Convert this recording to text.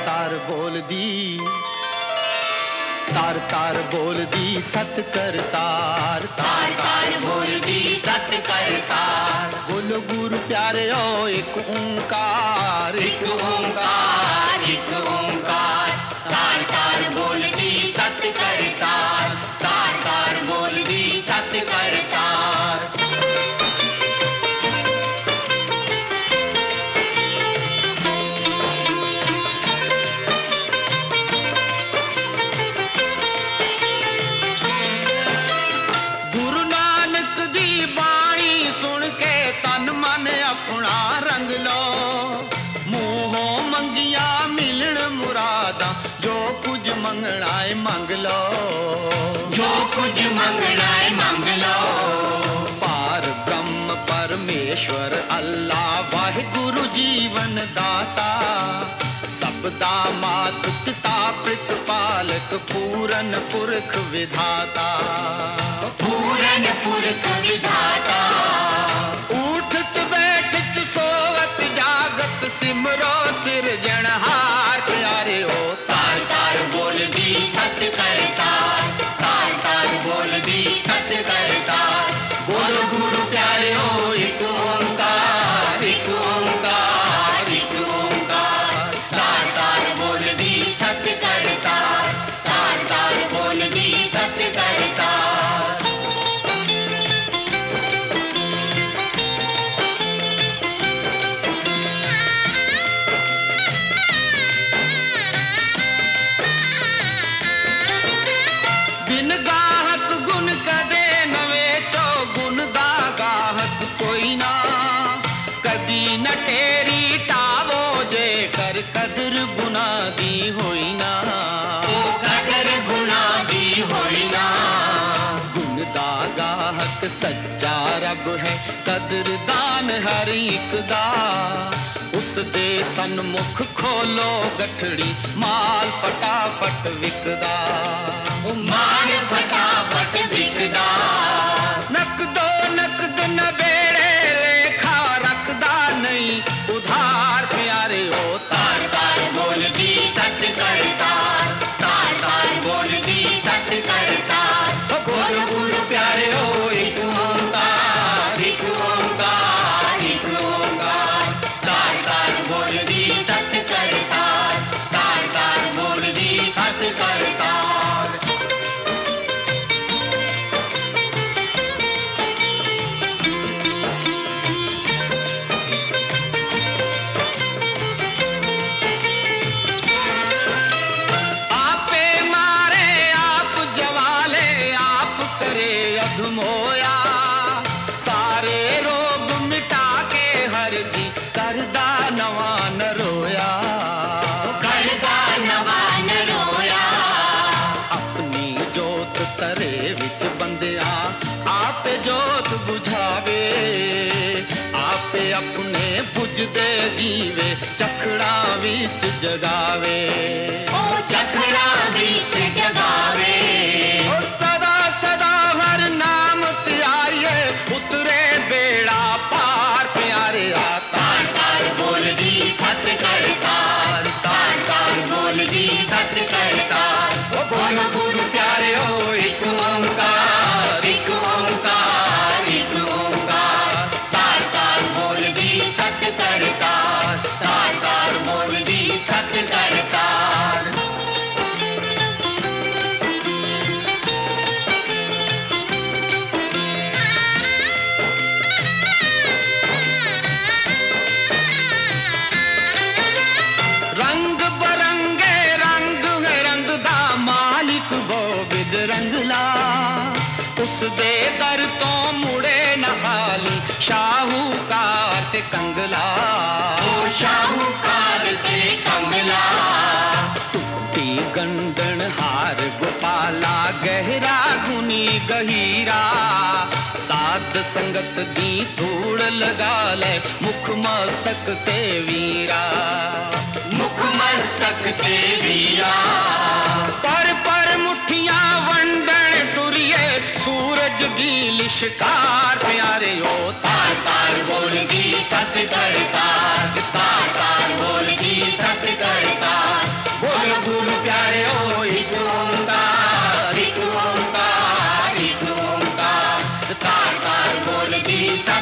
तार बोल दी, तार तार बोल दी सत करतार, तार तार बोल दी सत करतार। बोलो गुरु प्यारे ओ एक ओंकार, एक ओंकार, एक ओंकार। तार तार बोल दी सत करतार, तार तार बोल दी सत करतार। गुरु नानक दी बाणी सुन के तन मन अपना रंग लो, मूहों मंगिया मिलन मुरादा, जो कुछ मंगना है मंग लो, जो कुछ मंगना है मंग लो। पार ब्रह्म परमेश्वर अल्लाह वाहिगुरु जीवन दाता, सबदा मात पिता प्रतिपालक पूरन पुरख विधाता, पूरन पुरख विधाता। उठत बैठत सोवत जागत सिमरो सिरजनहार प्यारे ओ तार तार बोल दी सत करतार, तार तार बोल दी सत करतार। बोलो गुरु प्यारे हो एक ओंकार, एक ओंकार, एक ओंकार। तार तार बोल दी सत करतार, तार तार बोल दी सत करतार। बिन गाहक गुण कदे न वेचो, गुण दा गाहक कोई ना, कदी न टेरी टावो जे कर कदर गुना दी होई ना, ओ कदर गुना दी होई ना। गुण दा गाहक सच्चा रब है, कदर दान हर एक दा, उस दे सन्मुख खोलो गठड़ी, माल फटाफट विकदा, माल फटाफट बिकदा। नकदो नकद न बेड़े लेखा रखदा नहीं उधार प्यारे हो तार तार बोल दी सत करतार, तार तार बोल दी सत करतार। बोलो गुरु प्यारे हो एक ओंकार, एक ओंकार, एक ओंकार। तार तार बोल दी सत करतार, तार तार बोल दी सत करतार। आपे मारे आप जवाले आप करे अधमोया, सारे रोग मिटा के हर दी करदा नवा न रोया, करदा नवा न रोया। अपनी जोत तरे विच बंदिया आपे जोत बुझावे, आपे अपने बुझदे दीवे चखड़ा विच जगावे, ओ चखड़ा बीच जगावे। ओ सदा सदा हर नाम त्याये उतरे बेड़ा पार प्यारे आता, तार तार बोल दी सत करतार, तार तार बोल दी सत करतार। ओ बोलो गुरु प्यारे हो एक ओंकार, एक ओंकार, एक ओंकार। तार तार बोल दी सत करतार, तार तार बोल दी सत करतार। रंग बरंगे रंग है रंग दा मालिक गोबिंद रंगला, उस दे दर तो मुड़े न हाली शाहूकार ते कंगला, ओ शाहूकार ते कंगला। टुट्टी गंदन हार गोपाला गहरा गुनी गहीरा, साध संगत दी धूड़ लगा ले मुख मस्तक ते वीरा, मुख मस्तक ते वीरा। पर मुठियां वंडन टुरिए सूरज दी लिशकार प्यारे ओ तार तार बोल दी सत करतार, तार तार बोल दी सत करतार। सत